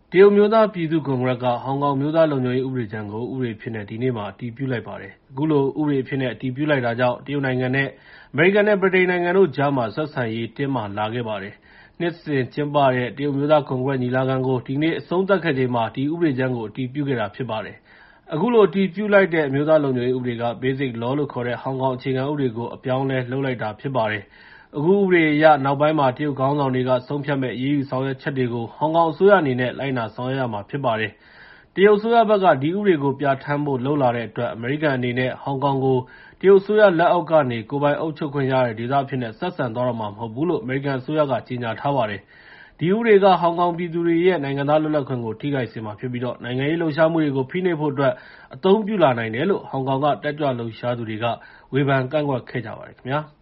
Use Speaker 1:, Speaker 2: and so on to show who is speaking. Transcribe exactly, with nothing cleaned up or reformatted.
Speaker 1: တရုတ်အမျိုးသားပြည်သူ့ကွန်ဂရက်က ဟောင်ကောင်အမျိုးသားလုံခြုံရေးဥပဒေကြမ်းကို ဥပဒေအဖြစ်နဲ့ ဒီနေ့မှာ အတည်ပြုလိုက်ပါတယ်။ အခုလို ဥပဒေအဖြစ်နဲ့ အတည်ပြုလိုက်တာကြောင့် တရုတ်နိုင်ငံနဲ့ အမေရိကန်နဲ့ ဗြိတိန်နိုင်ငံတို့ကြားမှာ ဆက်ဆံရေး တင်းမာလာခဲ့ပါတယ်။ နှစ်စဉ်ကျင်းပတဲ့ တရုတ်အမျိုးသားကွန်ဂရက်ညီလာခံကို ဒီကနေ့ အဆုံးသတ်ခဲ့ချိန်မှာ ဒီဥပဒေကြမ်းကို အတည်ပြုခဲ့တာဖြစ်ပါတယ်။ အခုလို အတည်ပြုလိုက်တဲ့ အမျိုးသားလုံခြုံရေးဥပဒေက Basic Law လို့ခေါ်တဲ့ ဟောင်ကောင်အခြေခံဥပဒေကို အပြောင်းအလဲလုပ်လိုက်တာဖြစ်ပါတယ်။ အခုဥပဒေအရ နောက်ပိုင်းမှာ တရုတ်ခေါင်းဆောင်တွေက ဆုံးဖြတ်မယ့် အရေးယူဆောင်ရွက်ချက်တွေကို ဟောင်ကောင်အစိုးရအနေနဲ့ လိုက်နာဆောင်ရွက်ရမှာဖြစ်ပါတယ်။ တရုတ်အစိုးရဘက်က ဒီဥပဒေကို ပြဌာန်းဖို့ လုပ်လာတဲ့အတွက် အမေရိကန်အနေနဲ့ ဟောင်ကောင်ကို တရုတ်အစိုးရလက်အောက်ကနေ ကိုယ်ပိုင်အုပ်ချုပ်ခွင့်ရတဲ့ဒေသအဖြစ်နဲ့ ဆက်ဆံသွားတော့မှာ မဟုတ်ဘူးလို့ အမေရိကန်အစိုးရက ကြေညာထားပါတယ်။ ဒီဥပဒေက ဟောင်ကောင်ပြည်သူတွေရဲ့ နိုင်ငံသားလွတ်လပ်ခွင့်ကို ထိခိုက်စေမှာဖြစ်ပြီး နိုင်ငံရေးလှုပ်ရှားမှုတွေကို ဖိနှိပ်ဖို့အတွက် အသုံးပြုလာနိုင်တယ်လို့ ဟောင်ကောင်က တက်ကြွလှုပ်ရှားသူတွေက ဝေဖန်ကန့်ကွက်ခဲ့ကြပါတယ်ခင်ဗျာ။